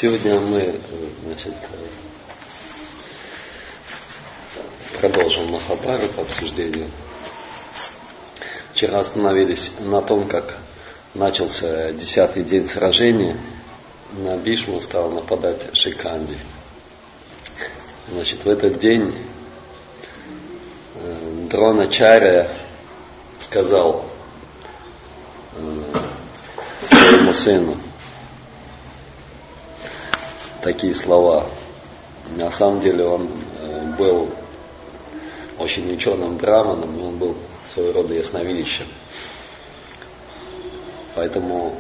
Сегодня мы, продолжим Махабхарату обсуждение. Вчера остановились на том, как начался 10-й день сражения. На Бишму стал нападать Шиканди. В этот день Дроначарья сказал своему сыну такие слова. На самом деле он был очень ученым браманом, и он был своего рода ясновидящим. Поэтому,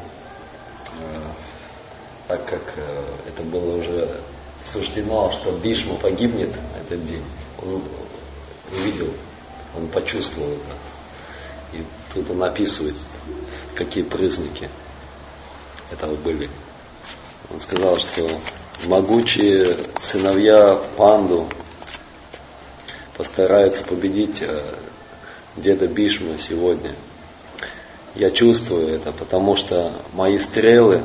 так как это было уже суждено, что Бишма погибнет в этот день, он увидел, он почувствовал это. И тут он описывает, какие признаки этого были. Он сказал, что могучие сыновья Панду постараются победить деда Бишму сегодня. Я чувствую это, потому что мои стрелы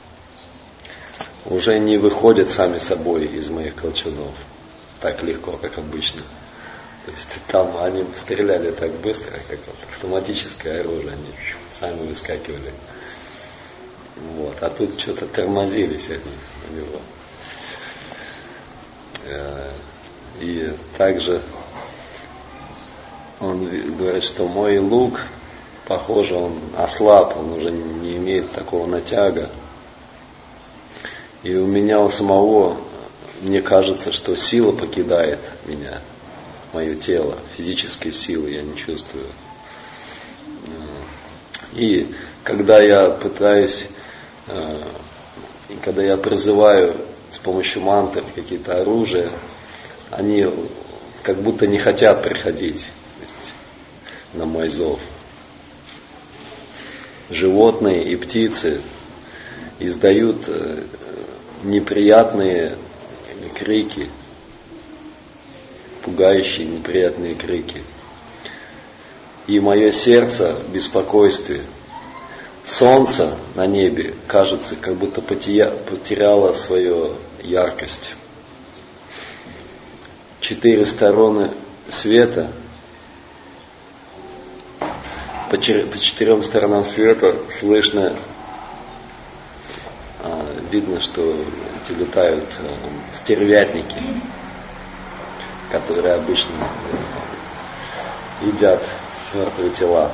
уже не выходят сами собой из моих колчанов так легко, как обычно. То есть там они стреляли так быстро, как автоматическое оружие, они сами выскакивали. А тут что-то тормозились они у него. И также он говорит, что мой лук, похоже, он ослаб, он уже не имеет такого натяга. И у меня у самого, мне кажется, что сила покидает меня, мое тело, физической силы я не чувствую. И когда я пытаюсь, когда я призываю с помощью мантр какие-то оружия, они как будто не хотят приходить на мой зов. Животные и птицы издают неприятные крики, пугающие неприятные крики. И мое сердце в беспокойстве. Солнце на небе, кажется, как будто потеряло свою яркость. 4 стороны света, по 4 сторонам света слышно, видно, что эти летают стервятники, которые обычно едят мертвые тела.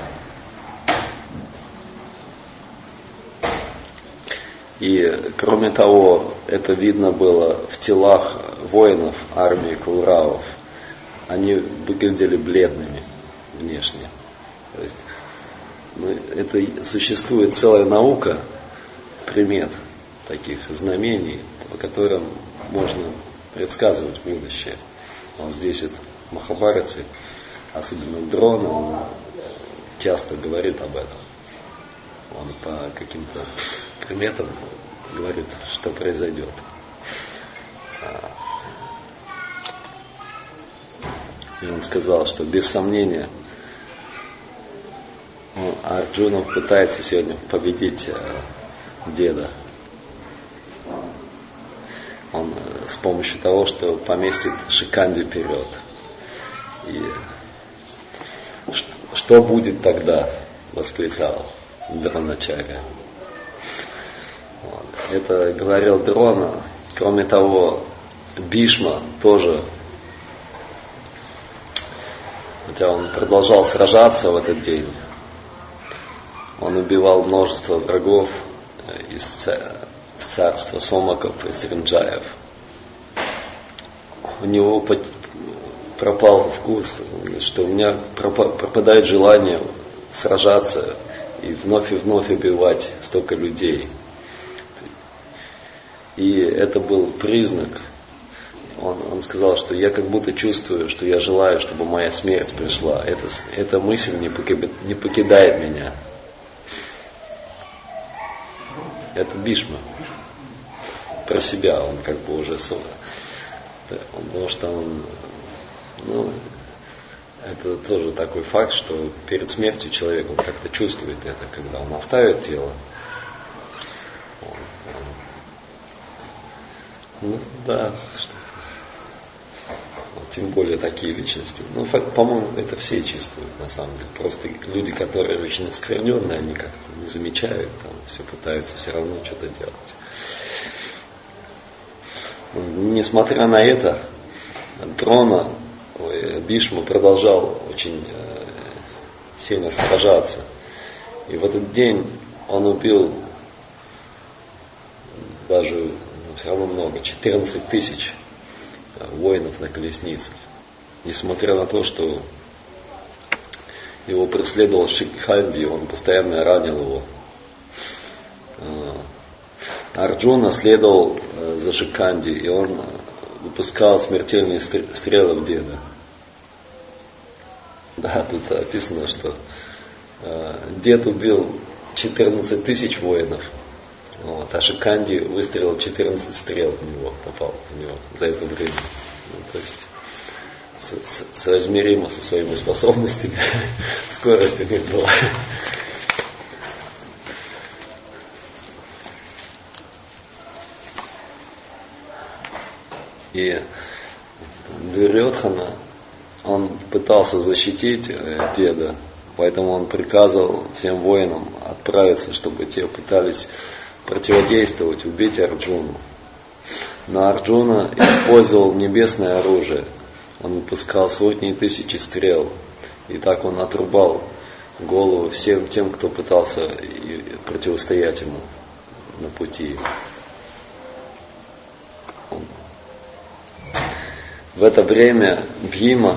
И кроме того, это видно было в телах воинов армии Кауравов. Они выглядели бледными внешне. То есть, это существует целая наука примет, таких знамений, по которым можно предсказывать будущее. Здесь в Махабхарате, особенно Дрона, он часто говорит об этом. Он по каким-то приметам говорит, что произойдет. И он сказал, что без сомнения Арджуна пытается сегодня победить деда. Он с помощью того, что поместит Шиканди вперед. И что будет тогда, восклицал Дроначарья. Это говорил Дрона. Кроме того, Бишма тоже, хотя он продолжал сражаться в этот день, он убивал множество врагов из царства Сомаков и Сринджаев. У него пропал вкус, что у меня пропадает желание сражаться и вновь убивать столько людей. И это был признак. Он сказал, что я как будто чувствую, что я желаю, чтобы моя смерть пришла. Эта мысль не покидает меня. Это Бишма. Про себя он как бы уже... Потому что он... это тоже такой факт, что перед смертью человек он как-то чувствует это, когда он оставит тело. Ну да, тем более такие личности. Ну, по-моему, это все чувствуют на самом деле. Просто люди, которые очень оскверненные, они как-то не замечают, там, все пытаются все равно что-то делать. Несмотря на это, Бишма продолжал очень сильно сражаться. И в этот день он убил даже все равно много, 14 тысяч воинов на колесницах. Несмотря на то, что его преследовал Шикханди, он постоянно ранил его. Арджуна следовал за Шикханди, и он выпускал смертельные стрелы в деда. Да, тут описано, что дед убил 14 тысяч воинов, а Шикханди выстрелил 14 стрел в него, попал в него за это время. То есть соизмеримо со своими способностями, скорость у них была. И Дурьодхана, он пытался защитить деда, поэтому он приказывал всем воинам отправиться, чтобы те пытались противодействовать, убить Арджуну. Но Арджуна использовал небесное оружие. Он выпускал сотни и тысячи стрел. И так он отрубал голову всем тем, кто пытался противостоять ему на пути. В это время Бхима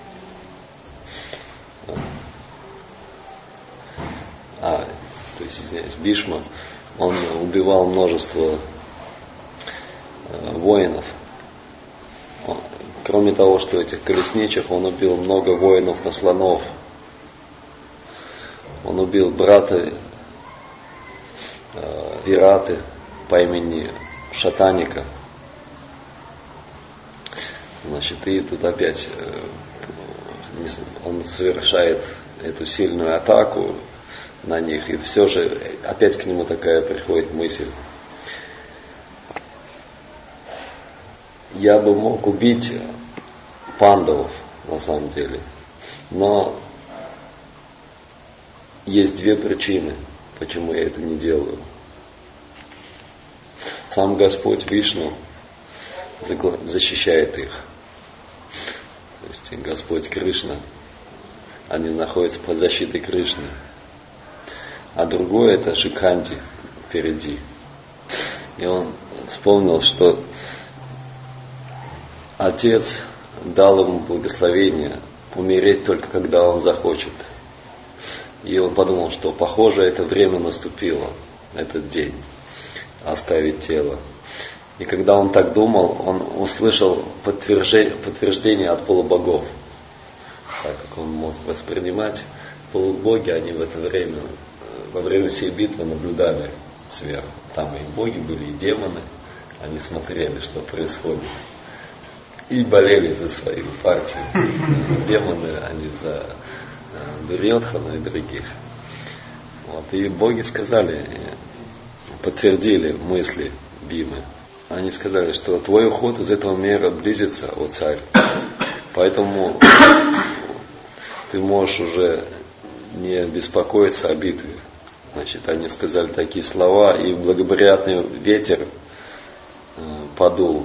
Бишма, он убивал множество воинов. Кроме того, что этих колесничек, он убил много воинов на слонов. Он убил брата Вираты по имени Шатаника. Значит, и тут опять он совершает эту сильную атаку на них, и все же опять к нему такая приходит мысль: я бы мог убить пандавов на самом деле, но есть две причины, почему я это не делаю. Сам Господь Вишну защищает их. То есть Господь Кришна, они находятся под защитой Кришны. А другое это Шикханди впереди. И он вспомнил, что Отец дал ему благословение умереть только когда он захочет. И он подумал, что похоже это время наступило, этот день, оставить тело. И когда он так думал, он услышал подтверждение от полубогов. Так как он мог воспринимать, полубоги, они в это время, во время всей битвы наблюдали сверху. Там и боги были, и демоны. Они смотрели, что происходит. И болели за свою партию. Демоны, они за Дурьодхана и других. Вот. И боги сказали, подтвердили мысли Бимы. Они сказали, что твой уход из этого мира близится, о царь. Поэтому ты можешь уже не беспокоиться о битве. Значит, они сказали такие слова, и благоприятный ветер подул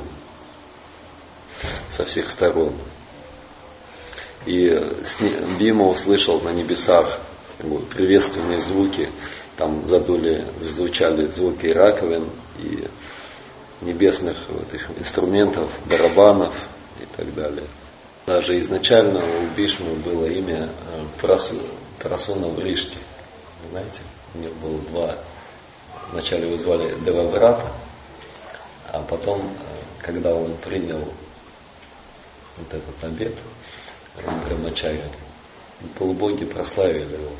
со всех сторон. И Бима услышал на небесах приветственные звуки. Там зазвучали звуки раковин и небесных этих инструментов, барабанов и так далее. Даже изначально у Бишмы было имя Прасуна Вришти. Знаете, у него было два. Вначале его звали Деваврата, а потом, когда он принял вот этот обет Брамачарья, полубоги прославили его.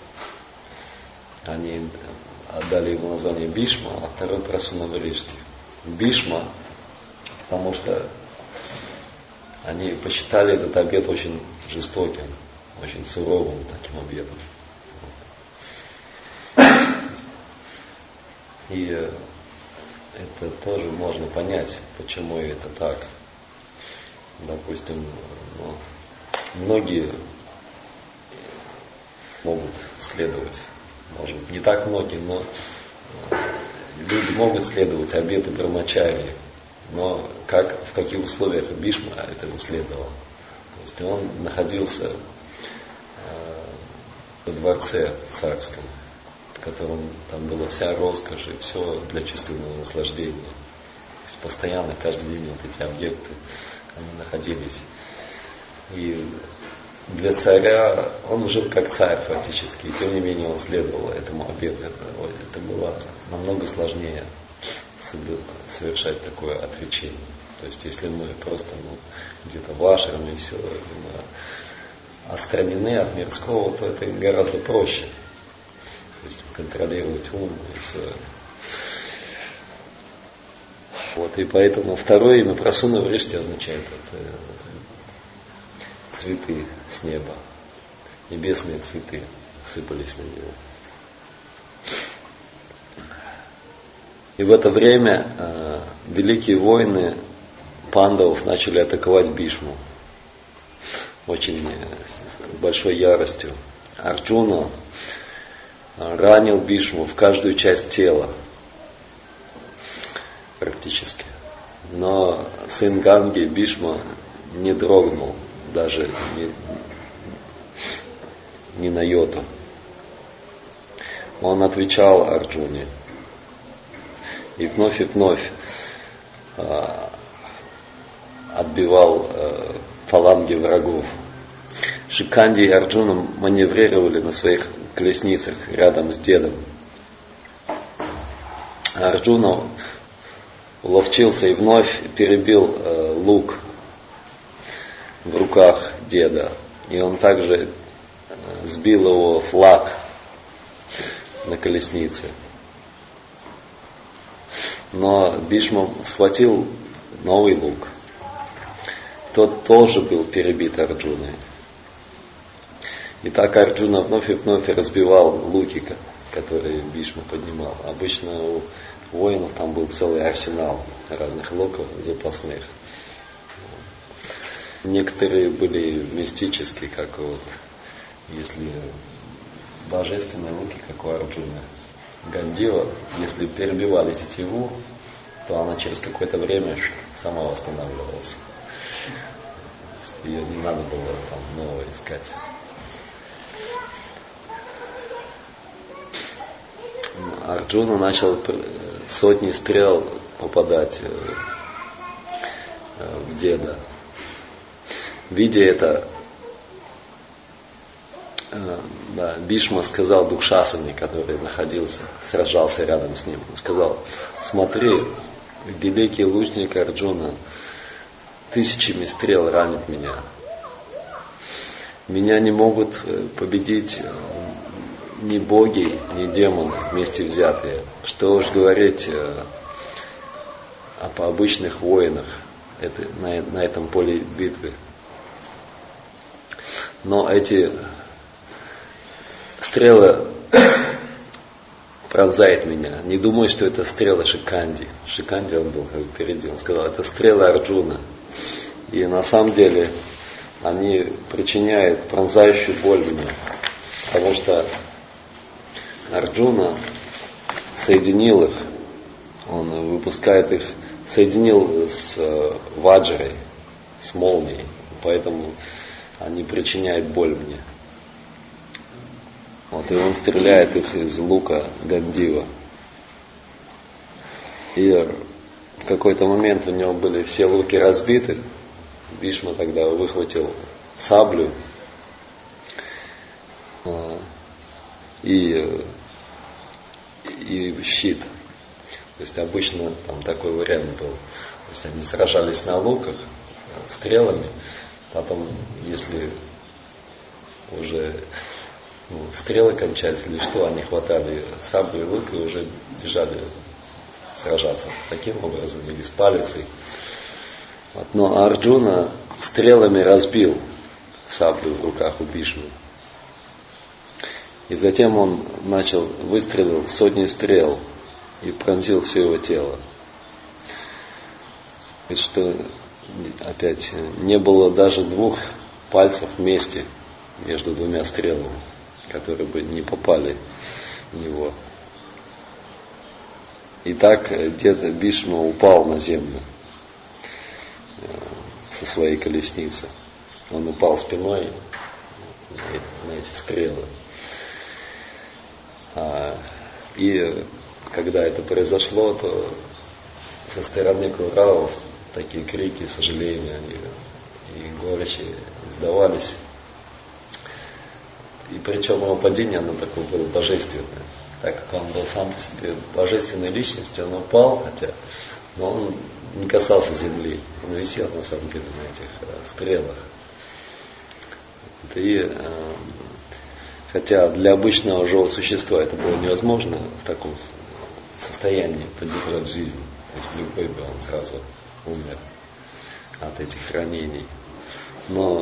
Они отдали ему название Бишма, а второй Прасуна Вришти. Бишма, потому что они посчитали этот обет очень жестоким, очень суровым таким обетом. И это тоже можно понять, почему это так. Допустим, многие могут следовать, может не так многие, но люди могут следовать обету Брамачарьи, но в каких условиях Бхишма этому следовал. То есть он находился во дворце царском, в котором там была вся роскошь и все для чувственного наслаждения. То есть постоянно, каждый день вот эти объекты, они находились. И для царя, он жил как царь фактически, и тем не менее он следовал этому обету. Это было намного сложнее совершать такое отречение. То есть если мы просто где-то в ашраме все отстранены от мирского, то это гораздо проще. То есть контролировать ум и все. Вот, и поэтому второе имя Прасуна Вришти означает это цветы с неба. Небесные цветы сыпались на него. И в это время великие воины пандавов начали атаковать Бхишму очень большой яростью. Арджуна ранил Бхишму в каждую часть тела практически. Но сын Ганги Бхишма не дрогнул даже ни на йоту. Он отвечал Арджуне и вновь отбивал фаланги врагов. Шиканди и Арджуна маневрировали на своих колесницах рядом с дедом. Арджуна уловчился и вновь перебил лук в руках деда. И он также сбил его флаг на колеснице. Но Бхишма схватил новый лук. Тот тоже был перебит Арджуной. И так Арджуна вновь и вновь разбивал луки, которые Бхишма поднимал. Обычно у воинов там был целый арсенал разных луков запасных. Некоторые были мистические, как вот, если божественные луки, как у Арджуны. Гандива, если перебивали тетиву, то она через какое-то время сама восстанавливалась. Ее не надо было там новое искать. Арджуна начал сотни стрел попадать в деда. Видя это, Бхишма сказал Дукшасане, который сражался рядом с ним, он сказал: смотри, великий лучник Арджуна тысячами стрел ранит меня. Меня не могут победить ни боги, ни демоны вместе взятые. Что уж говорить об обычных воинах на этом поле битвы. Но эти стрелы пронзают меня. Не думай, что это стрелы Шиканди. Шиканди он был как впереди. Он сказал, это стрелы Арджуна. И на самом деле они причиняют пронзающую боль мне. Потому что Арджуна соединил их. Он выпускает их, соединил с ваджрой, с молнией. Поэтому они причиняют боль мне. Вот, и он стреляет их из лука Гандива. И в какой-то момент у него были все луки разбиты. Бхишма тогда выхватил саблю и щит. То есть обычно там такой вариант был. То есть они сражались на луках стрелами. Потом, если уже стрелы кончались или что, они хватали саблю и лук и уже бежали сражаться таким образом или с палицей. Вот. Но Арджуна стрелами разбил саблю в руках у Бхишмы. И затем он выстрелил сотни стрел и пронзил все его тело. Ведь что опять не было даже 2 пальцев вместе между 2 стрелами, которые бы не попали в него. И так дед Бишма упал на землю со своей колесницы. Он упал спиной на эти стрелы. И когда это произошло, то со стороны Кауравов такие крики, сожаления и горечи издавались. И причем его падение, оно такое было божественное. Так как он был сам по себе божественной личностью, он упал, но он не касался земли. Он висел на самом деле на этих стрелах. И хотя для обычного живого существа это было невозможно в таком состоянии поддержать жизнь. То есть любой бы он сразу умер от этих ранений. Но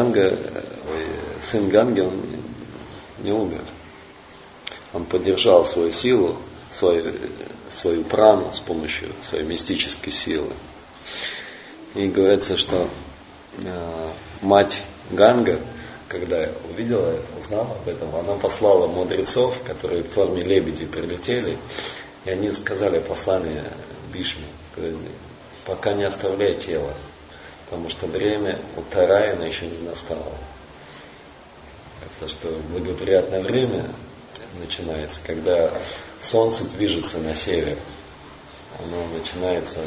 сын Ганги, он не умер. Он поддержал свою силу, свою прану с помощью своей мистической силы. И говорится, что мать Ганга, когда увидела это, узнала об этом, она послала мудрецов, которые в форме лебедей прилетели, и они сказали послание Бишме, пока не оставляй тело, потому что время Уттараяна еще не настало. Потому что благоприятное время начинается, когда солнце движется на север. Оно начинается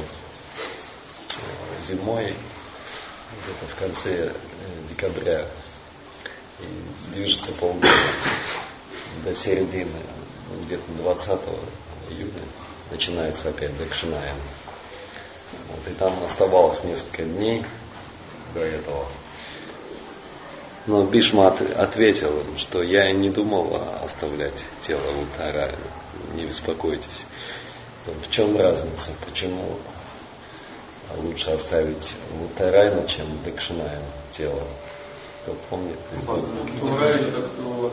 зимой, где-то в конце декабря, и движется полгода до середины, где-то 20 июня начинается опять Дакшинаяна. И там оставалось несколько дней до этого. Но Бишма ответил им, что я не думал оставлять тело Уттараяна, не беспокойтесь. В чем разница, почему лучше оставить Уттараяна, чем Дакшинаяна тело? Кто помнит? В рай это кто?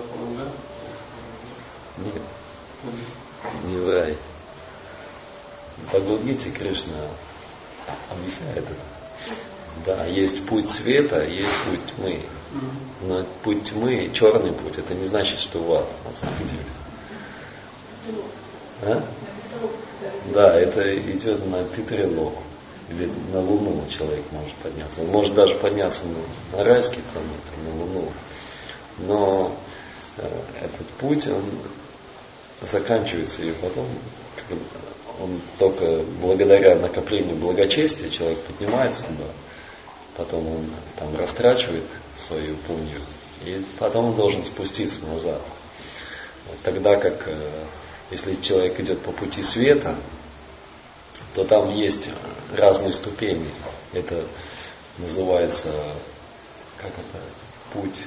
Нет, не в рай. В Бхагавад-гите Кришна объясняет это. Да, есть путь света, есть путь тьмы. Но путь тьмы, черный путь, это не значит, что в ад, на самом деле. А? Да, это идет на Питрилок. Или на Луну человек может подняться. Он может даже подняться на райские планеты, на Луну. Но этот путь, он заканчивается, и потом он только благодаря накоплению благочестия человек поднимается туда, потом он там растрачивает свою пунью, и потом он должен спуститься назад. Тогда как если человек идет по пути света, то там есть разные ступени. Это называется, как это, путь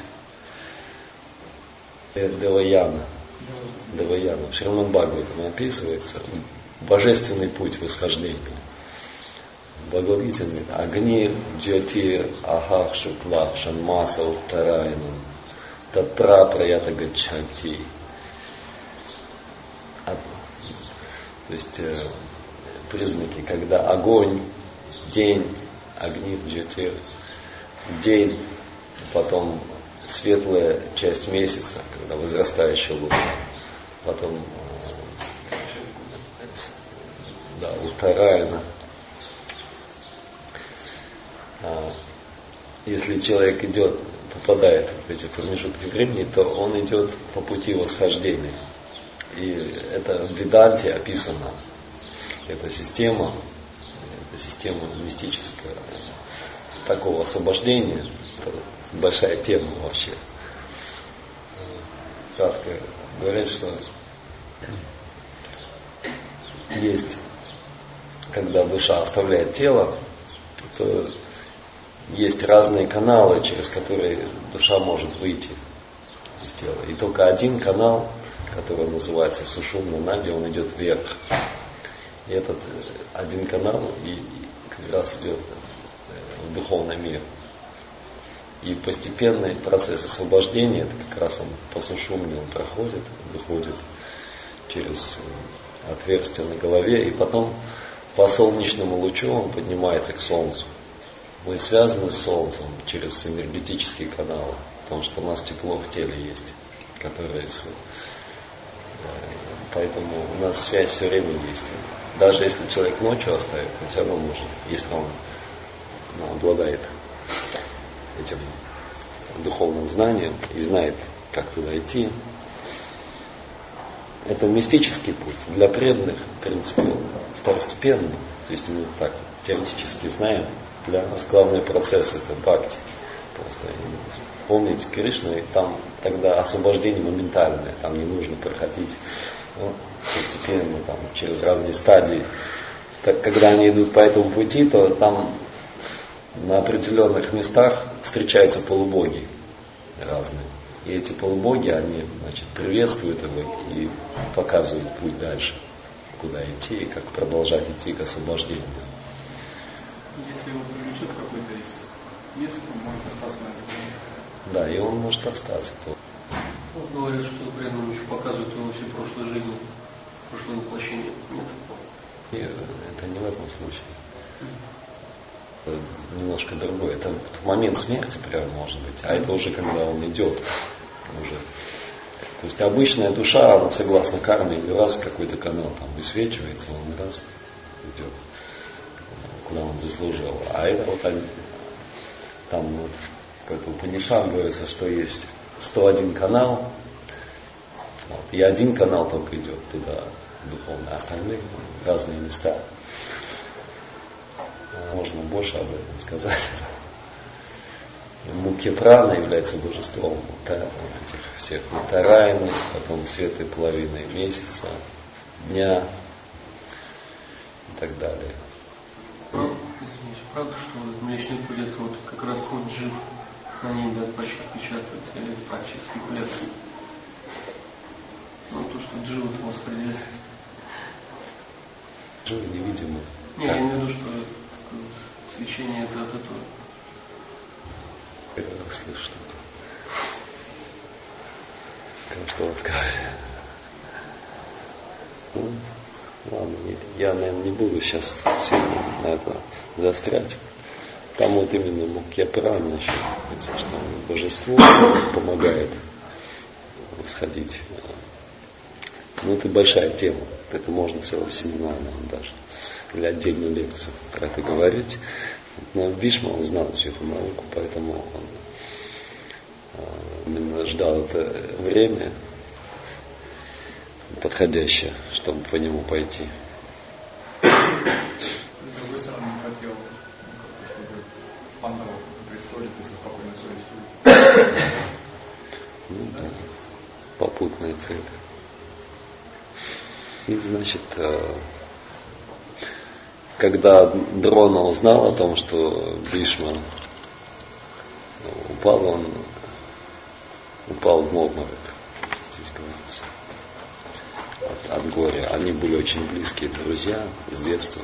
Деваяна. В Шримад Бхагаватам описывается божественный путь восхождения. В Бхагавад-гите говорит: Агни джати ахах шукла шанмаса уттарайнам татра праята гачати. То есть признаки, когда огонь, день, огни джати, день, потом светлая часть месяца, когда возрастающая луна, потом уттараяна. Если человек попадает в эти промежутки времени, то он идет по пути восхождения. И это в Веданте описано. Это система мистическая, такого освобождения. Это большая тема вообще. Кратко говорят, что есть, когда душа оставляет тело, то есть разные каналы, через которые душа может выйти из тела. И только один канал, который называется Сушумна Нади, он идет вверх. И этот один канал и как раз идет в духовный мир. И постепенный процесс освобождения, это как раз он по Сушумне он проходит, выходит через отверстие на голове, и потом по солнечному лучу он поднимается к Солнцу. Мы связаны с Солнцем через энергетические каналы, потому что у нас тепло в теле есть, которое исходит. Поэтому у нас связь все время есть. Даже если человек ночью оставит, он все равно может, если он обладает этим духовным знанием и знает, как туда идти. Это мистический путь. Для преданных, в принципе, второстепенный. То есть мы так теоретически знаем. Для нас главный процесс это бхакти. Просто помните Кришну, и там тогда освобождение моментальное, там не нужно проходить постепенно там, через разные стадии. Так, когда они идут по этому пути, то там на определенных местах встречаются полубоги разные. И эти полубоги, они, значит, приветствуют его и показывают путь дальше, куда идти и как продолжать идти к освобождению. Если его привлечет какой-то из мест, он может остаться на этом. Да, и он может остаться. Вот говорят, что преданным еще показывают его все прошлые жизни, прошлое воплощение. Нет? Это не в этом случае. Это немножко другое. Это в момент смерти прям может быть, а это уже когда он идет. Уже. То есть обычная душа, она согласно карме, раз какой-то канал там высвечивается, он раз идет, куда он заслужил. А это вот они, там вот, как-то в Упанишад говорится, что есть 101 канал, вот, и один канал только идет туда духовно, а остальные разные места. Можно больше об этом сказать. Мукхья прана является божеством вот этих всех Натараяны, потом светлой половины месяца, дня и так далее. Извините, правда, что Млечный Путь это вот как раз вот жив на небе отпечатывается или так, через спекуляции? Ну, то, что дживы там распределяют. Дживы невидимы. Не, я имею в виду, что свечение это от этого. Первый раз слышу. Что вот скажешь? Ну, ладно, я, наверное, не буду сейчас сильно на это заострять. Там вот именно Мукхья прана еще, что божество помогает восходить. Ну, это большая тема. Это можно целый семинар, наверное, даже. Или отдельную лекцию про это говорить. Но Бхишма, он знал всю эту науку, поэтому он именно ждал это время подходящее, чтобы по нему пойти. С другой стороны, не хотел, чтобы пандавов на престоле, ты со спокойной совестью. Ну да, попутная цель. И значит, когда Дрона узнал о том, что Бхишма упал, он упал в обморок, здесь говорится, от горя. Они были очень близкие друзья с детства.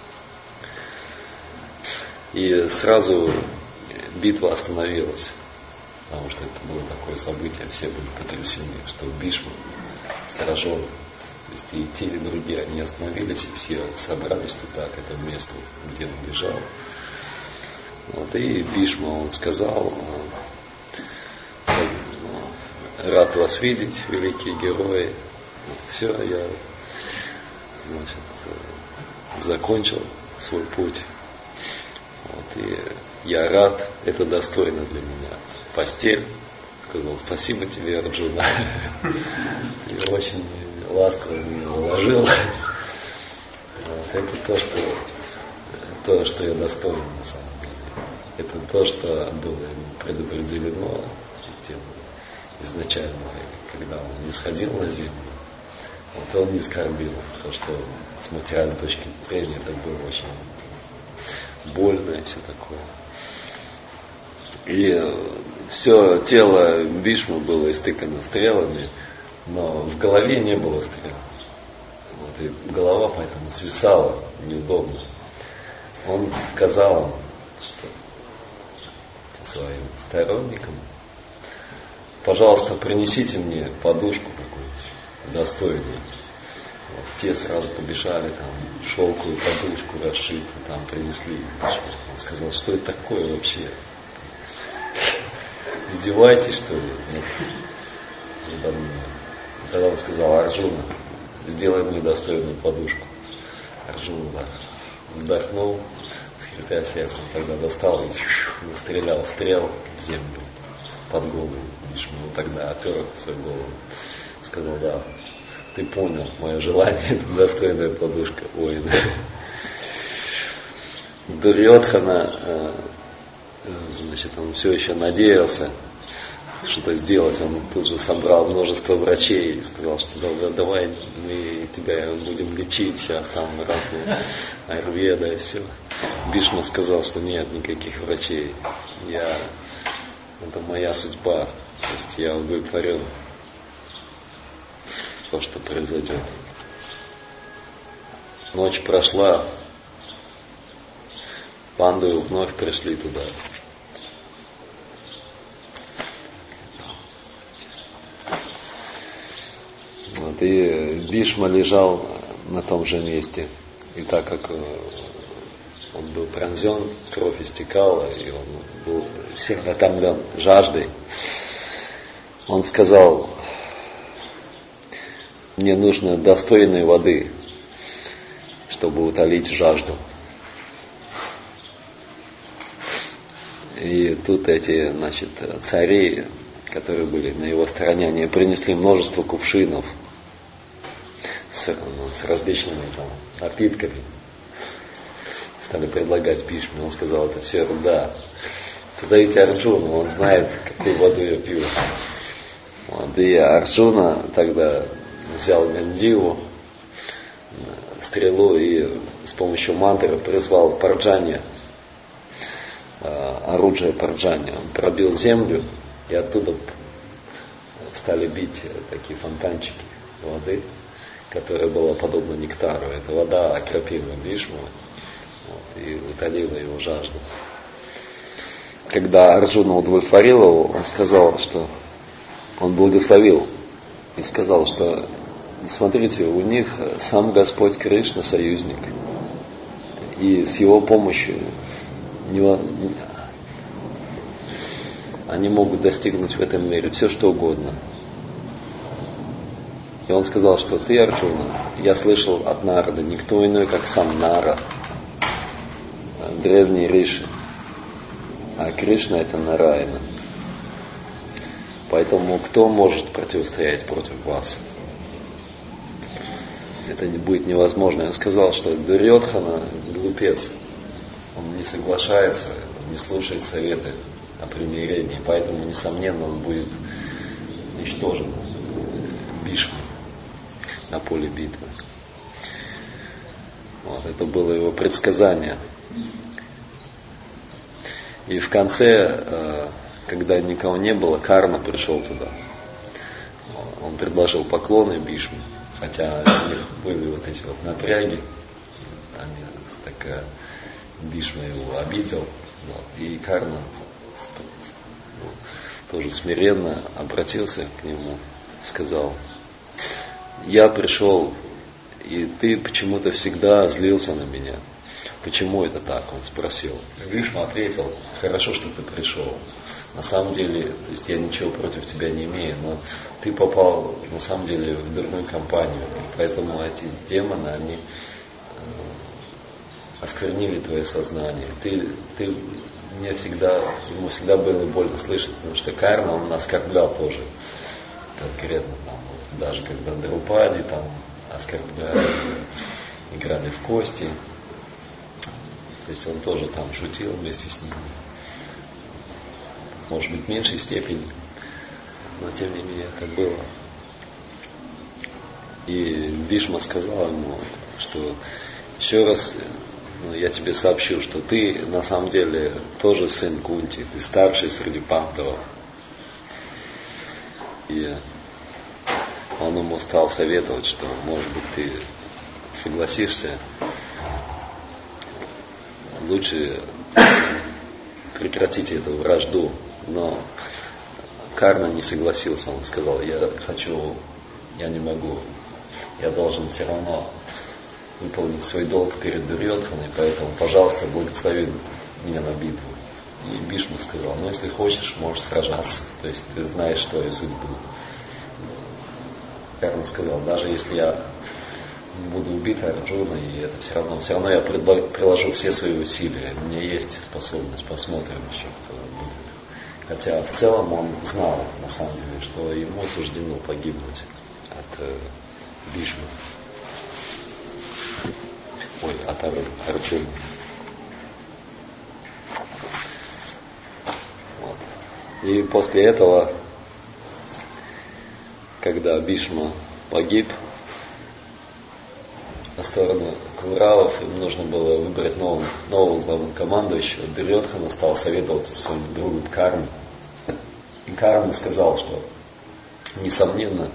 И сразу битва остановилась, потому что это было такое событие, все были потрясены, что Бхишма сражен. То есть и те, и другие, они остановились, и все собрались туда, к этому месту, где он лежал. Вот, и Бхишма, он сказал: рад вас видеть, великие герои. Все, я, значит, закончил свой путь. Вот, и я рад, это достойно для меня. Постель. Сказал: спасибо тебе, Арджуна. И очень ласково меня уложил. Вот, это то, что я достоин на самом деле. Это то, что было ему предопределено тем изначально, когда он не сходил на землю. Вот он не скорбил, потому что с материальной точки зрения это было очень больно и все такое. И все тело Бхишмы было истыкано стрелами, но в голове не было стрел. Вот, и голова поэтому свисала неудобно. Он сказал, что своим сторонникам: пожалуйста, принесите мне подушку какую-нибудь достойную. Те сразу побежали, там, шелковую подушку расшитую, там, принесли. Он сказал, что это такое вообще? Издеваетесь, что ли? Тогда он сказал: Арджуна, сделай мне достойную подушку. Арджуна, да, вздохнул, скрипя сердцем, тогда достал и стрелял стрел в землю под голову Бишму. Он тогда опер свою голову, сказал: да, ты понял мое желание, это достойная подушка воина. Дурьодхана, значит, он все еще надеялся что-то сделать. Он тут же собрал множество врачей и сказал, что давай мы тебя будем лечить, сейчас там разные аюрведа и все. Бишма сказал, что нет никаких врачей, это моя судьба, то есть я удовлетворен то, что произойдет. Ночь прошла, пандавы вновь пришли туда. Вот, и Бишма лежал на том же месте. И так как он был пронзен, кровь истекала, и он был сильно утомлен жаждой, он сказал: мне нужно достойной воды, чтобы утолить жажду. И тут эти, значит, цари, которые были на его стороне, они принесли множество кувшинов с различными там напитками. Стали предлагать Бишме. Он сказал: это все ерунда. Позовите Арджуну, он знает, какую воду я пью. Вот, и Арджуна тогда взял Гандиву, стрелу, и с помощью мантры призвал Парджанья, оружие Парджанья. Он пробил землю, и оттуда стали бить такие фонтанчики воды, которая была подобна нектару. Эта вода окропила Бишму, вот, и утолила его жажду. Когда Арджуна удовлетворил его, он сказал, что он благословил и сказал, что смотрите, у них сам Господь Кришна союзник, и с его помощью они могут достигнуть в этом мире все, что угодно. И он сказал, что ты, Арджуна, я слышал от Нарады, никто иной, как сам Нара, древний Риши, а Кришна — это Нараяна. Поэтому кто может противостоять против вас? Это не будет невозможно. Он сказал, что Дурьодхана глупец, он не соглашается, не слушает советы о примирении, поэтому, несомненно, он будет уничтожен Бишмой на поле битвы. Вот, это было его предсказание. И в конце, когда никого не было, Карна пришел туда. Он предложил поклоны Бишме, хотя у них были вот эти вот напряги, Бишма его обидел, вот, и Карна тоже смиренно обратился к нему, сказал: я пришел, и ты почему-то всегда злился на меня. Почему это так? Он спросил. Бишма ответил: хорошо, что ты пришел. На самом деле, то есть я ничего против тебя не имею, но ты попал на самом деле в дурную компанию. Поэтому эти демоны, они осквернили твое сознание. Ему всегда было больно слышать, потому что Карна, он оскорблял тоже конкретно, там, даже когда Друпади там оскорбляли, играли в кости. То есть он тоже там шутил вместе с ними. Может быть, в меньшей степени, но тем не менее это было. И Бишма сказал ему, что еще раз я тебе сообщу, что ты на самом деле тоже сын Кунти, ты старший среди пандавов. И он ему стал советовать, что, может быть, ты согласишься, лучше прекратить эту вражду. Но Карна не согласился, он сказал: я не могу я должен все равно выполнить свой долг перед Дурьодханой, поэтому, пожалуйста, благослови меня на битву. И Бишма сказал, ну если хочешь, можешь сражаться, то есть ты знаешь твою судьбу. Карна сказал, даже если я буду убит Арджуной, и это все равно я приложу все свои усилия, у меня есть способность, посмотрим еще, кто будет. Хотя в целом он знал, на самом деле, что ему суждено погибнуть от Бишмы. От Арджуны. Вот. И после этого, когда Бишма погиб, на сторону Кауравов им нужно было выбрать нового главнокомандующего. Дурьодхана стал советоваться со своим другом Карной. И Карна сказал, что, несомненно,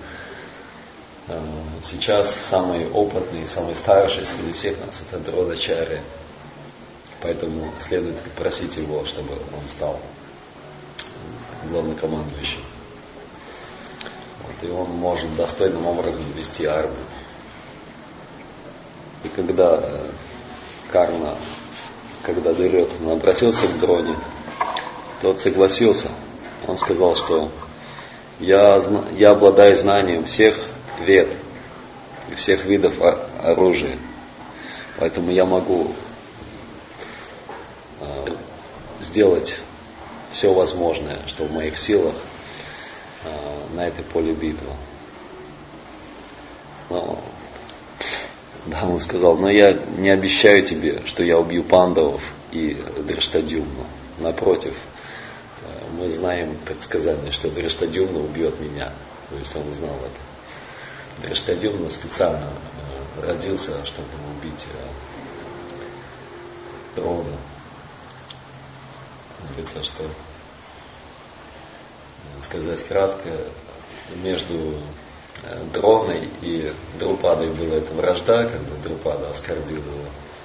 сейчас самый опытный, самый старший среди всех нас это Дроначарья. Поэтому следует просить его, чтобы он стал главнокомандующим. Вот, и он может достойным образом вести армию. И когда Дурьодхана обратился к Дроне, тот согласился. Он сказал, что я обладаю знанием всех вед и всех видов оружия, поэтому я могу сделать все возможное, что в моих силах на этой поле битвы. Да, он сказал, но я не обещаю тебе, что я убью пандавов и Дриштадюмну. Напротив, мы знаем предсказание, что Дриштадюмна убьет меня. То есть он знал это. Дриштадюмна специально родился, чтобы убить Дрона. Говорится, что, сказать кратко, между Дроной и Друпадой была эта вражда, когда Друпада оскорбил его.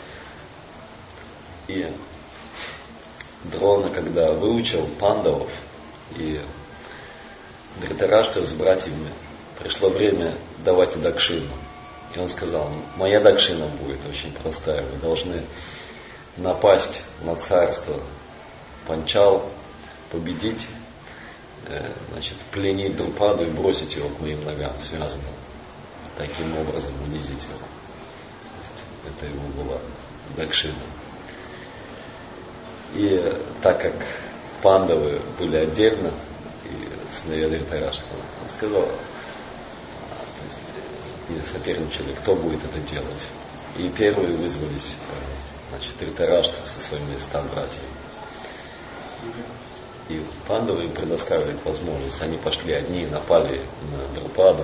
И Дрона, когда выучил пандавов и Дритараштра с братьями, пришло время давать дакшину. И он сказал, моя дакшина будет очень простая. Вы должны напасть на царство Панчал, победить, пленить Друпаду и бросить его к моим ногам, связанным. Таким образом унизить его. То есть это его была дакшина. И так как пандавы были отдельно, и сыновья Дритараштра, он сказал, и соперничали, кто будет это делать. И первые вызвались Дритараштра со своими 100 братьями. И пандавы им предоставили возможность. Они пошли одни и напали на Друпаду.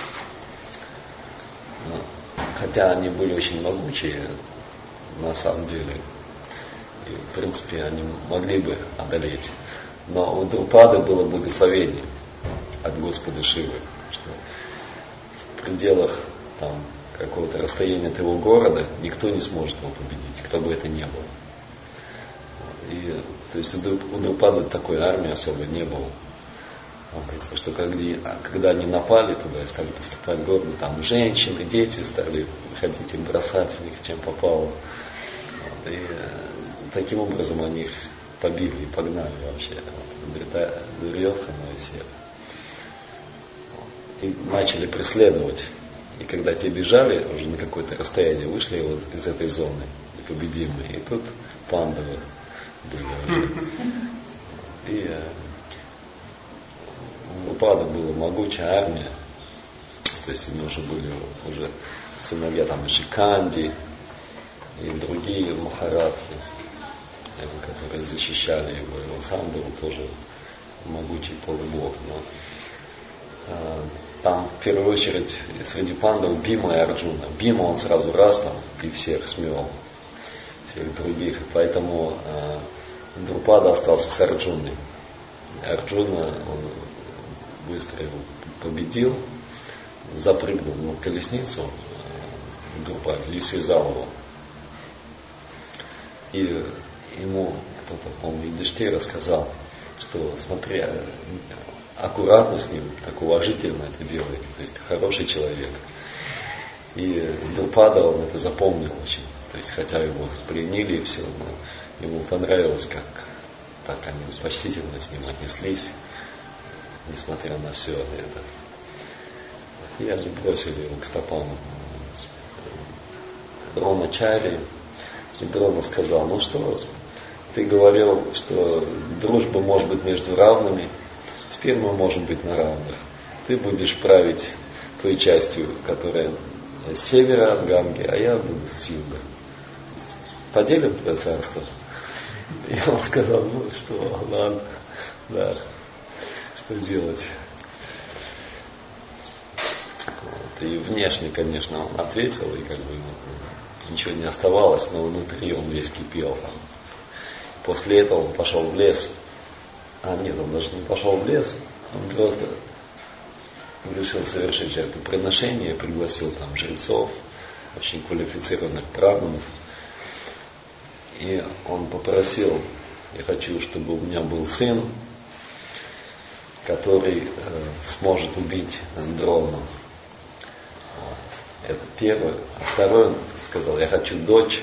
Хотя они были очень могучие, на самом деле. И, в принципе, они могли бы одолеть. Но у Друпады было благословение от Господа Шивы, что в пределах какого-то расстояния от его города никто не сможет его победить, кто бы это ни был. И, то есть у Друпады такой армии особо не было. Говорится, что когда они напали туда и стали поступать гордо, там женщины, дети стали ходить и бросать в них, чем попало. И таким образом они их побили и погнали вообще. Дурьодхану и всех. И начали преследовать. И когда те бежали, уже на какое-то расстояние вышли вот из этой зоны непобедимые. И тут пандавы были уже. И у Друпады была могучая армия. То есть они уже были сыновья Шиканди и другие махарадхи, которые защищали его. И он сам был тоже могучий полубог. Но там в первую очередь среди пандов Бима и Арджуна. Бима он сразу раз и всех смел, всех других. И поэтому Друпада остался с Арджуной. Арджуна он быстро его победил, запрыгнул на колесницу Друпаде и связал его. И ему кто-то, по-моему, Юдхиштхира рассказал, что смотри, аккуратно с ним, так уважительно это делает, то есть хороший человек. И Друпада, он это запомнил очень. То есть, хотя его пленили и все, но ему понравилось, как так они почтительно с ним отнеслись, несмотря на все это. И они бросили его к стопам Дроначарьи. И Дрона сказал: ну что, ты говорил, что дружба может быть между равными, теперь мы можем быть на равных. Ты будешь править той частью, которая с севера от Ганги, а я буду с юга. Поделим твое царство? И он сказал: ну что, ладно, да, что делать. Вот. И внешне, конечно, он ответил, и как бы ничего не оставалось, но внутри он весь кипел. После этого он пошел в лес. Нет, он даже не пошел в лес, он просто решил совершить жертвоприношение, пригласил там жрецов, очень квалифицированных браманов. И он попросил: я хочу, чтобы у меня был сын, который сможет убить Дрону. Вот. Это первое. А второе, он сказал: я хочу дочь,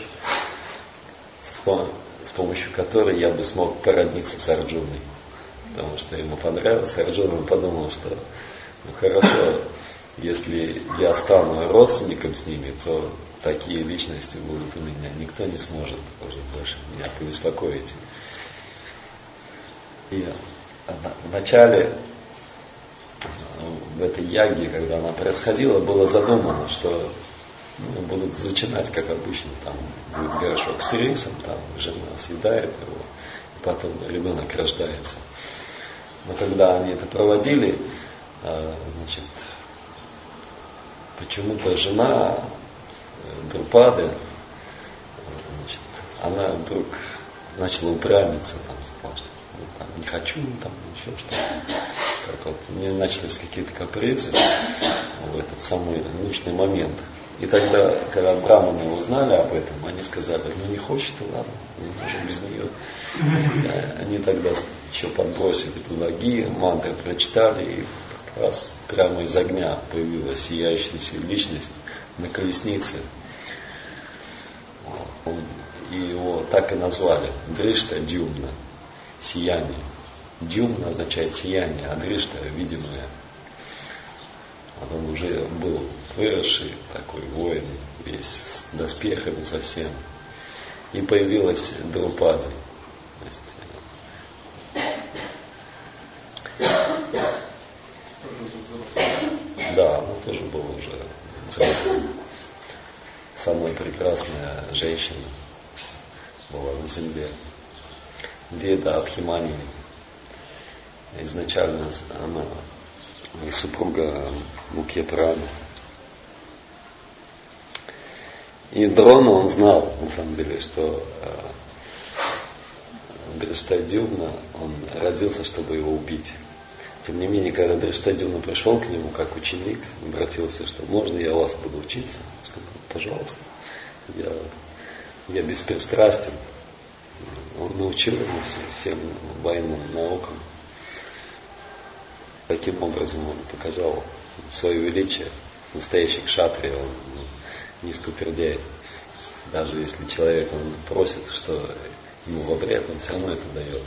с помощью которой я бы смог породниться с Арджуной. Потому что ему понравилось. Арджуна подумал, что ну хорошо, если я стану родственником с ними, то такие личности будут у меня. Никто не сможет уже больше меня побеспокоить. И в начале, в этой яге, когда она происходила, было задумано, что будут зачинать, как обычно, там будет горшок с рисом, там жена съедает его, и потом ребенок рождается. Но когда они это проводили, значит, почему-то жена Друпады, значит, она вдруг начала упрямиться, там, сказала, что там, не хочу, там, еще что-то. Так вот, мне начались какие-то капризы в этот самый нужный момент. И тогда, когда браманы узнали об этом, они сказали: ну не хочет, ладно, не можем без нее. Есть, они тогда еще подбросили туда ги, мантры прочитали, и как раз прямо из огня появилась сияющая личность на колеснице. И его так и назвали Дришта Дюмна, сияние. Дюмна означает сияние, а Дришта видимое. Он уже был выросший такой воин, весь с доспехами совсем. И появилась Друпада. Да, она тоже была уже взрослой. Самая прекрасная женщина была на земле. Деда Абхимани. Изначально она супруга Мукхьяпраны. И Дрона, он знал, на самом деле, что Дриштадюмна, он родился, чтобы его убить. Тем не менее, когда Дриштадюмна пришел к нему как ученик, обратился, что можно я у вас буду учиться? Он сказал: пожалуйста, я беспристрастен. Он научил ему всем военным наукам. Таким образом он показал свое величие. Настоящий кшатрия, он не скупердяй. Даже если человек он просит, что ему во вред, он все равно это дает.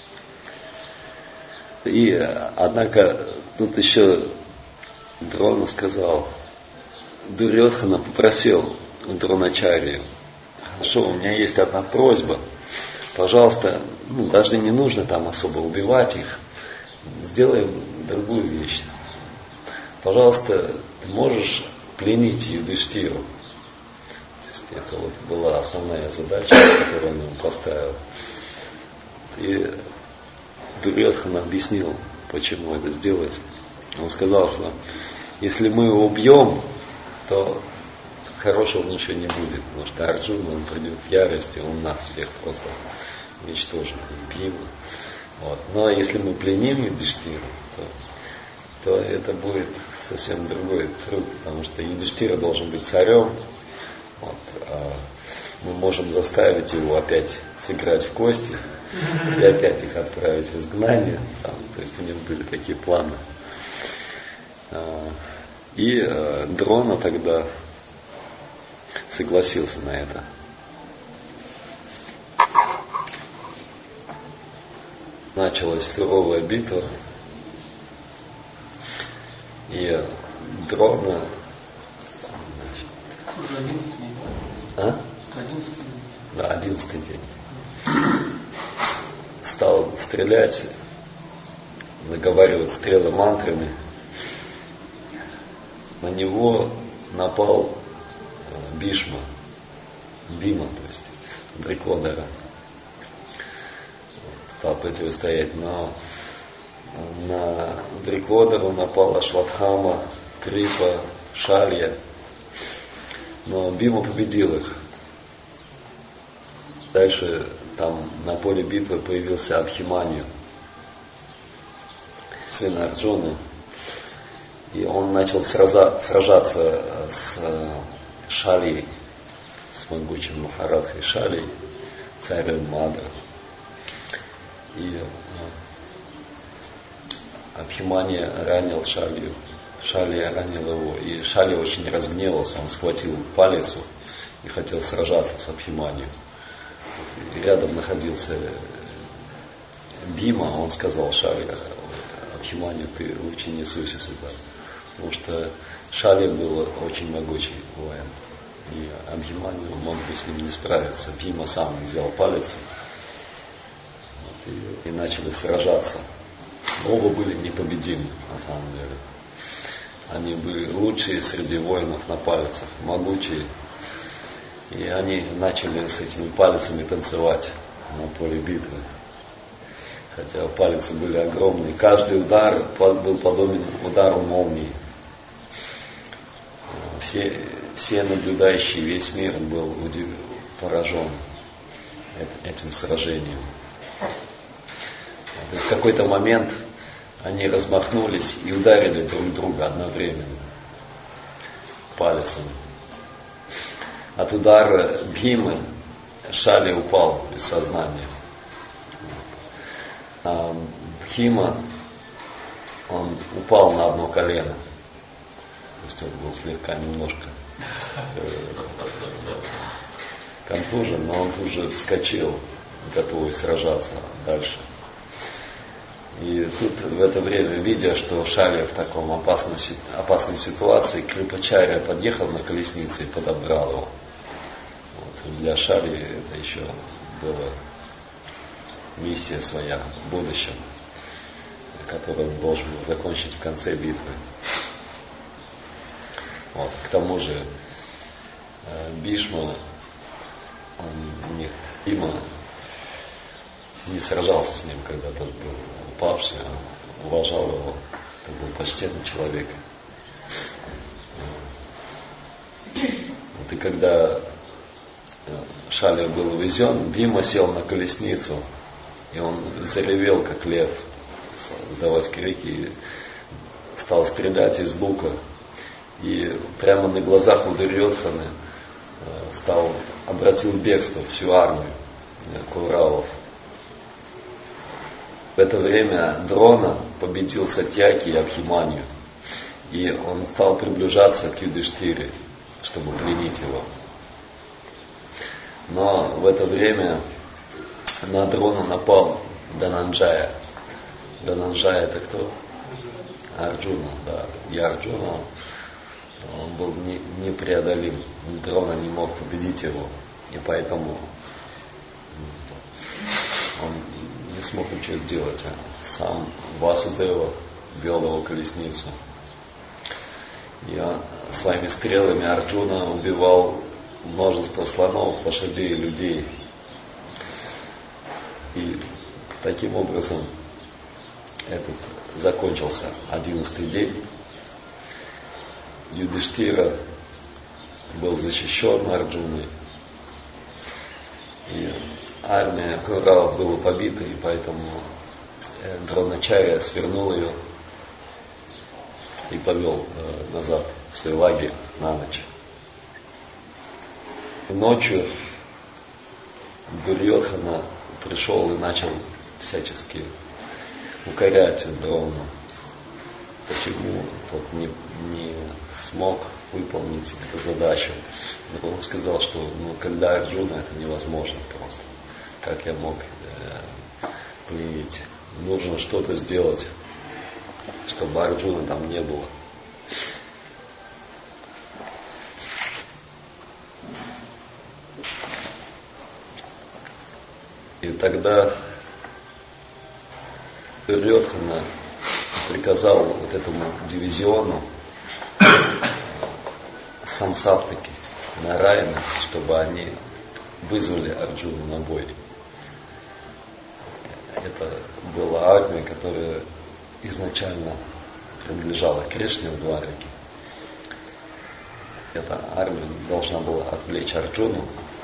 И, однако, тут еще Дрона сказал, Дурьодхана попросил у Дроначарьи: хорошо, у меня есть одна просьба. Пожалуйста, даже не нужно там особо убивать их. Сделаем другую вещь. Пожалуйста, ты можешь пленить Юдхиштиру. То есть это вот была основная задача, которую он ему поставил. И Дурьодхан объяснил, почему это сделать. Он сказал, что если мы его убьем, то хорошего ничего не будет, потому что Арджуна, он придет в ярость, и он нас всех просто уничтожит, убьем. Вот. Но если мы пленим Юдхиштиру, то это будет совсем другой труд, потому что Юдхиштира должен быть царем. Вот. А мы можем заставить его опять сыграть в кости и опять их отправить в изгнание. Там, то есть у него были такие планы. И Дрона тогда согласился на это. Началась суровая битва, и Дрона... Уже 11 день. А? 11 день. Да, 11 день. Стал стрелять, наговаривать стрелы мантрами. На него напал Бима, то есть Дрикодара. Стал противостоять, но на Дрикодару напал Ашватхама, Крипа, Шалья. Но Бима победил их. Дальше там на поле битвы появился Абхиманью, сын Арджуны. И он начал сражаться с Шальей, с могучим Махарадхой Шальей, царем Мадра. И Абхимания ранил Шалью, Шалья ранил его. И Шалья очень разгневался, он схватил палицу и хотел сражаться с Абхиманией. И рядом находился Бима, он сказал Шалья: Абхиманию, ты лучше не суйся сюда. Потому что Шалья был очень могучий воин. И Абхиманию мог бы с ним не справиться. Бима сам взял палицу и начали сражаться. Оба были непобедимы, на самом деле. Они были лучшие среди воинов на палицах, могучие. И они начали с этими палицами танцевать на поле битвы. Хотя палицы были огромные. Каждый удар был подобен удару молнии. Все наблюдающие, весь мир был поражен этим сражением. В какой-то момент они размахнулись и ударили друг друга одновременно палицами. От удара Бхимы Шалья упал без сознания. А Бхима, он упал на одно колено. То есть он был слегка немножко контужен, но он тут же вскочил, готовый сражаться дальше. И тут в это время, видя, что Шалья в таком опасной ситуации, Крипачарья подъехал на колеснице и подобрал его. Вот. Для Шальи это еще была миссия своя в будущем, которую он должен был закончить в конце битвы. Вот. К тому же Бишма, Бима не сражался с ним, когда тот был упавший, он уважал его, это был почтенный человек. Вот. И когда Шалья был увезен, Бима сел на колесницу, и он заревел, как лев, сдавать крики, и стал стрелять из лука. И прямо на глазах у Дурьодханы обратил в бегство всю армию Кауравов. В это время Дрона победил Сатьяки и Абхиманию. И он стал приближаться к Юдхиштире, чтобы пленить его. Но в это время на Дрона напал Дананджая. Дананджая это кто? Арджуна, да. И Арджуна, он был непреодолим. Дрона не мог победить его. И поэтому он не смог ничего сделать. Сам Васудева вел его колесницу. И своими стрелами Арджуна убивал множество слонов, лошадей, людей. И таким образом этот закончился 11-й день. Юдхиштира был защищен Арджуной. И армия Кауравов была побита, и поэтому Дроначарья свернул ее и повел назад в свой лагерь на ночь. И ночью Дурьодхана пришел и начал всячески укорять Дрону. Почему тот не смог выполнить эту задачу. Но он сказал, что когда Арджуна, это невозможно просто. Как я мог пленить? Нужно что-то сделать, чтобы Арджуна там не было. И тогда Дурьодхана приказал вот этому дивизиону Самсаптаки, Нараяна, чтобы они вызвали Арджуну на бой. Это была армия, которая изначально принадлежала Кришне в Двараке. Эта армия должна была отвлечь Арджуну.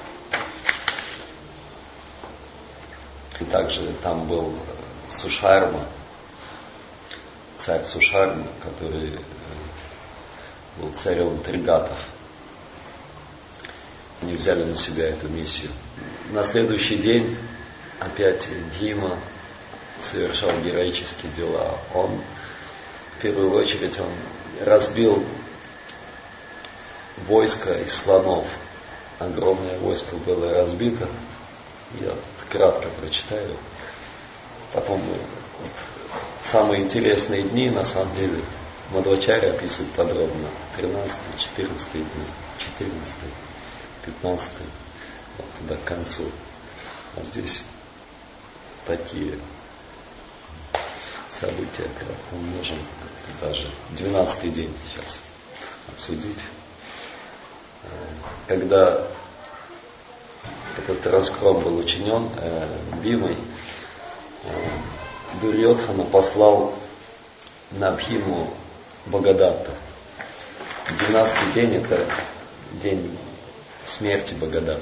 И также там был Сушарма, царь Сушарма, который был царем Тригатов. Они взяли на себя эту миссию. На следующий день опять Бхима совершал героические дела. Он, в первую очередь, он разбил войско из слонов. Огромное войско было разбито. Я кратко прочитаю. Потом самые интересные дни, на самом деле, Мадхвачарья описывает подробно. 13, 14 дни, 14, 15, вот туда к концу. А здесь такие события, кратко мы можем даже 12-й день сейчас обсудить. Когда этот разгром был учинен Бхимой, Дурьодхана послал на Бхиму Бхагадатту. 12-й день — это день смерти Бхагадатты.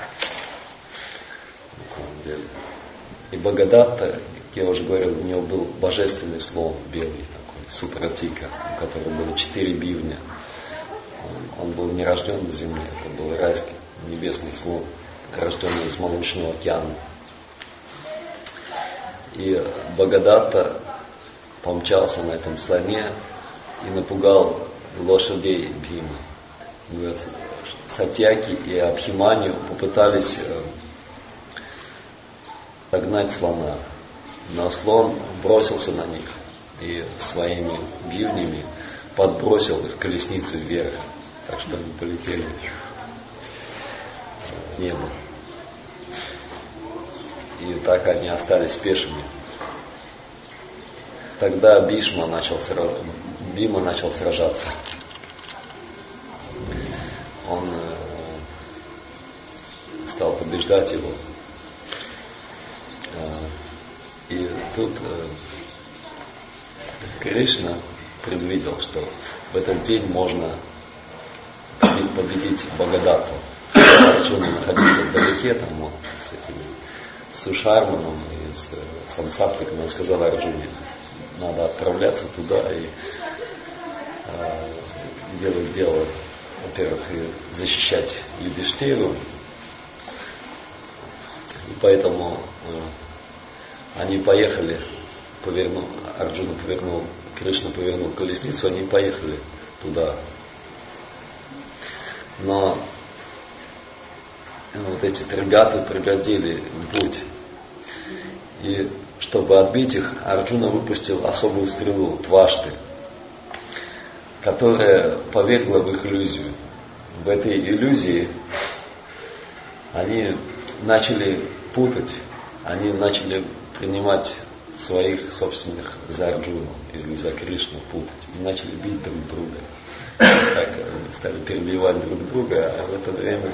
На самом деле. И Бхагадатта, как я уже говорил, у него был божественный слон белый такой, Супратика, у которого было 4 бивня. Он был не рожден на земле, это был райский небесный слон, рожденный из молочного океана. И Бхагадатта помчался на этом слоне и напугал лошадей Бхимы. Сатьяки и Абхиманью попытались догнать слона, но слон бросился на них и своими бивнями подбросил их колесницы вверх, так что они полетели в небо. И так они остались пешими. Тогда Бима начал сражаться. Он стал побеждать его. И тут Кришна предвидел, что в этот день можно победить Бхагадатту. Арджуна находился вдалеке, там он с этими Сушарманом и с Самсаптаком. Он сказал Арджуне: надо отправляться туда и делать дело, во-первых, и защищать Юдхиштхиру. И поэтому они поехали, Арджуна повернул, Кришна повернул колесницу, они поехали туда. Но вот эти тригаты преградили путь. И чтобы отбить их, Арджуна выпустил особую стрелу, твашты, которая повергла в их иллюзию. В этой иллюзии они начали путать, они начали принимать своих собственных за Арджуну или за Кришну, путать, и начали бить друг друга. Так стали перебивать друг друга, а в это время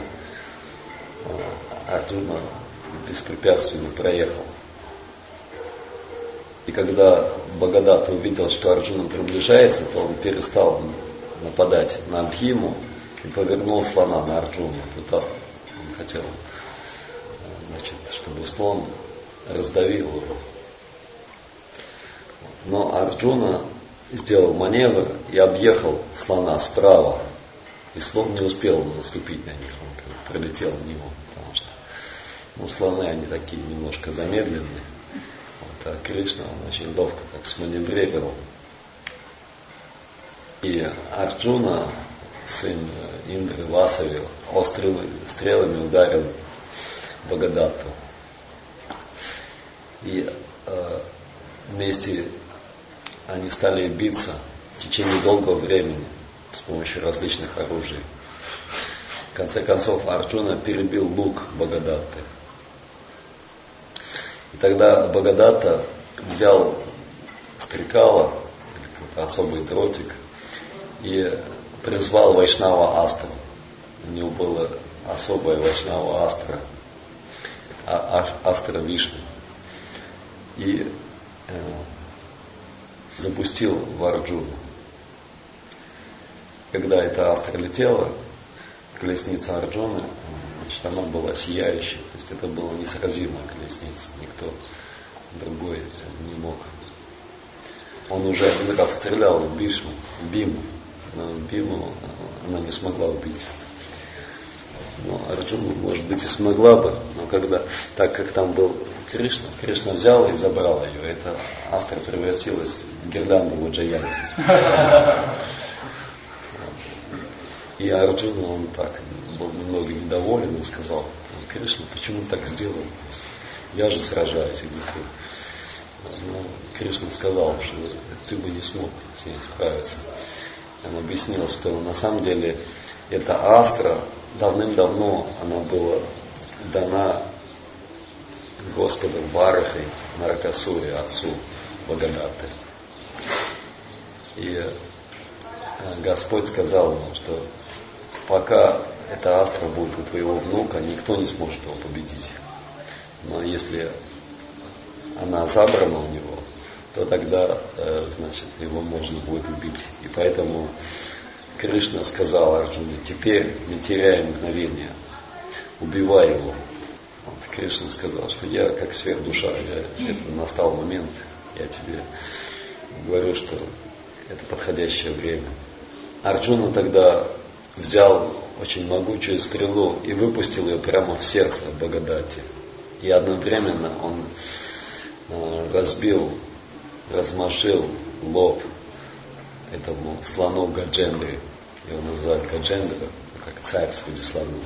Арджуна беспрепятственно проехал. И когда Бхагадатта увидел, что Арджуна приближается, то он перестал нападать на Бхиму и повернул слона на Арджуну. Он хотел, чтобы слон раздавил его. Но Арджуна сделал маневр и объехал слона справа. И слон не успел наступить на них, он пролетел мимо, потому что слоны, они такие немножко замедленные. А Кришна, он очень ловко так сманеврировал. И Арджуна сын Индры, Васави, острыми стрелами ударил Бхагадатту. И вместе они стали биться в течение долгого времени с помощью различных оружий. В конце концов Арджуна перебил лук Бхагадатты. И тогда Бхагадатта взял стрекало, какой-то особый дротик, и призвал Вайшнава Астру. У него было особое Вайшнава Астра, Астра Вишну. И запустил в Арджуну. Когда эта астра летела, колесница Арджуны, значит, она была сияющей. То есть это была несразимая колесница. Никто другой не мог. Он уже один раз стрелял в Биму, но Биму она не смогла убить. Но Арджуна, может быть, и смогла бы, но когда, так как там был Кришна взял и забрал ее. Эта астра превратилась в гирляндовую Джаянти. И Арджуна, он так был немного недоволен и сказал: Кришна, почему ты так сделал? Я же сражаюсь, и не ты. Но Кришна сказал, что ты бы не смог с ней справиться. Он объяснил, что на самом деле эта астра давным-давно она была дана Господом Варахой Наракасуре, отцу Бхагадатты. И Господь сказал ему, что пока эта астра будет у твоего внука, никто не сможет его победить. Но если она забрана у него, то тогда, значит, его можно будет убить. И поэтому Кришна сказал Арджуне: теперь не теряй мгновения, убивай его. Кришна сказал, что я как сверхдуша, это настал момент, я тебе говорю, что это подходящее время. Арджуна тогда взял очень могучую стрелу и выпустил ее прямо в сердце Бхагадатти. И одновременно он размашил лоб этому слону Гаджендре. Его называют Гаджендра, как царь среди слонов.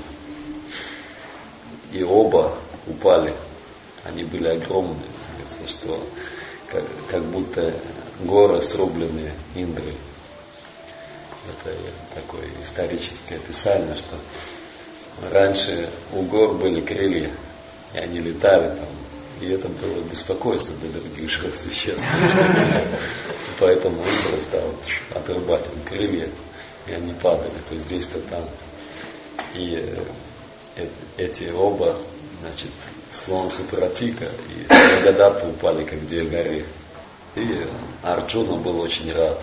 И оба упали. Они были огромные. Говорится, что как будто горы, срубленные Индрой. Это такое историческое описание, что раньше у гор были крылья, и они летали там. И это было беспокойство для других живых существ. Поэтому Индра стал отрубать им крылья, и они падали то здесь, то там. И эти оба, значит, слон Супратика и Бхагадатта упали как две горы. И Арджуна был очень рад.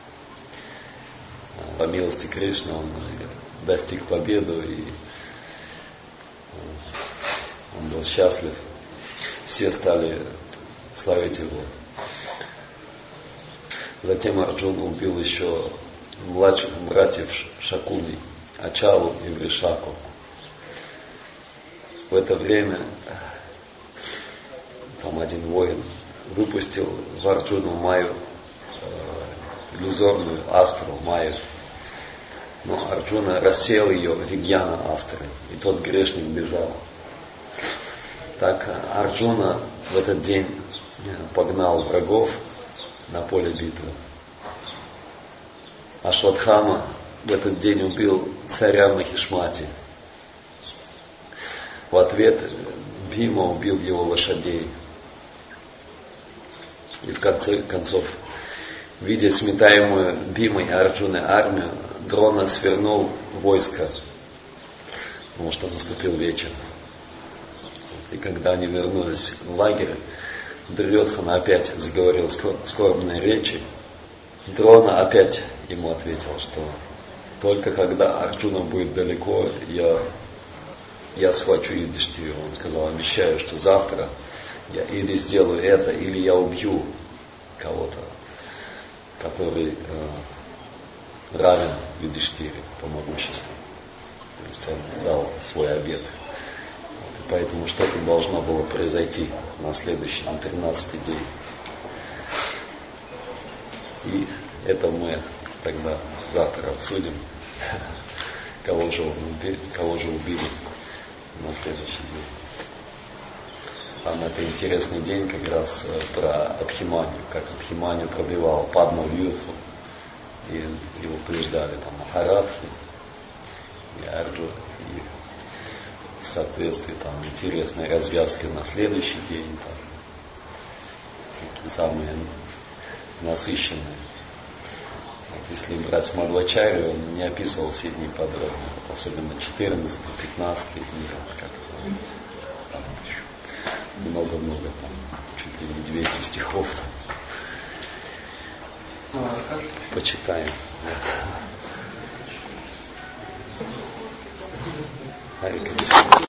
По милости Кришны он достиг победы, и он был счастлив. Все стали славить его. Затем Арджуна убил еще младших братьев Шакуни, Ачалу и Вришаку. В это время там один воин выпустил в Арджуну Майю, иллюзорную астру Майю. Но Арджуна рассеял ее в Вигьяна астры, и тот грешник бежал. Так Арджуна в этот день погнал врагов на поле битвы. Ашватхама в этот день убил царя Махишмати. В ответ Бхима убил его лошадей. И в конце концов, видя сметаемую Бхимой и Арджуной армию, Дрона свернул войско, потому что наступил вечер. И когда они вернулись в лагерь, Дурьодхана опять заговорил скорбные речи. Дрона опять ему ответил, что только когда Арджуна будет далеко, я схвачу Юдхиштхиру. Он сказал: обещаю, что завтра я или сделаю это, или я убью кого-то, который равен Юдхиштхире по могуществу. То есть он дал свой обет. И поэтому что-то должно было произойти на следующий, на 13-й день. И это мы тогда завтра обсудим. кого же убили на следующий день. Там это интересный день как раз про Абхиманью, как Абхиманью пробивал Падму Вьюрфу, и его побеждали там Махарадхи и Арджуна, и в соответствии там интересной развязкой на следующий день, там, такие самые насыщенные. Вот, если брать Мадхвачарью, он не описывал все дни подробно, вот, особенно 14-15 дни, вот, как там еще много-много, там, чуть ли не 200 стихов. Ну, расскажешь? Почитаем. Харе Кришна.